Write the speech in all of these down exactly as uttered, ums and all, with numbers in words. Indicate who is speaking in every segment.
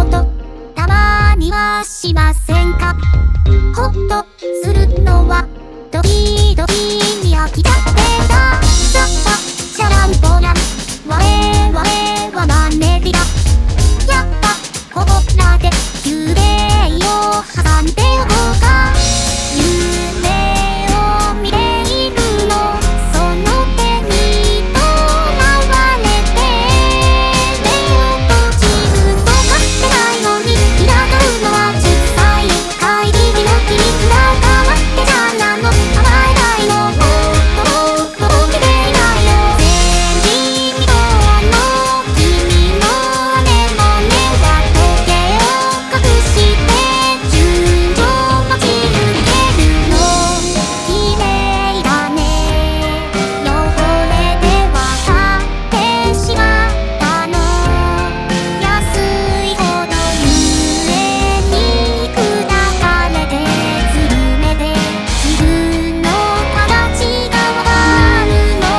Speaker 1: ことたまにはしませんか。ほっとするのは時々に飽きちゃってたさっぱシャランポラン我々はマンネリだ。やっぱここらで幽霊を挟んでおこうか。夢を見ているのその手にとらわれて目を閉じるとかってないのに苛立うのは実際帰りのキスが変わってじゃなの甘えないのもっともっと起きていないよ。前人未到の君のアネモネは時計を隠して順序待ち受けるの綺麗だね。汚れで分かってしまったの安いほどゆえに砕かれてつるめで自分の形がわかるの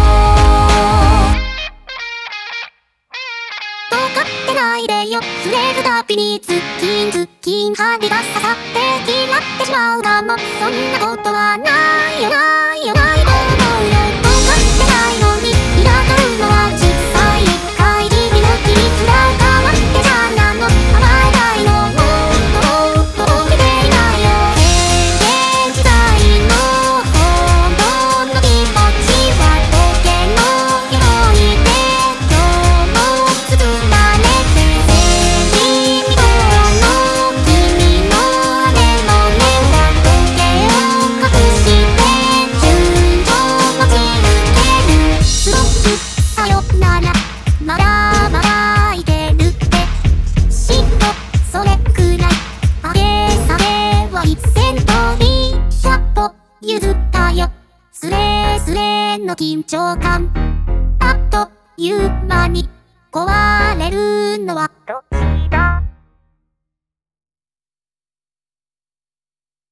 Speaker 1: とかってないでよ。触れるたびにズッキンズッキン針が刺さって嫌ってしまうかも。そんなことはないよないよないと思うよ。とかってないのに苛立うのは実際帰りのキスが変わってじゃなの甘えないのもっともっと起きていないよ。変幻自在の本当の気持ちは時計の鎧で今日も包まれて前人未到の君のアネモネは時計を隠して順序待ち受ける。ストップさよならまだまだいけるってしっとそれくらい上げ下げは一線飛び百歩譲ったよ。スレスレの緊張感あっという間に壊れるのはどっち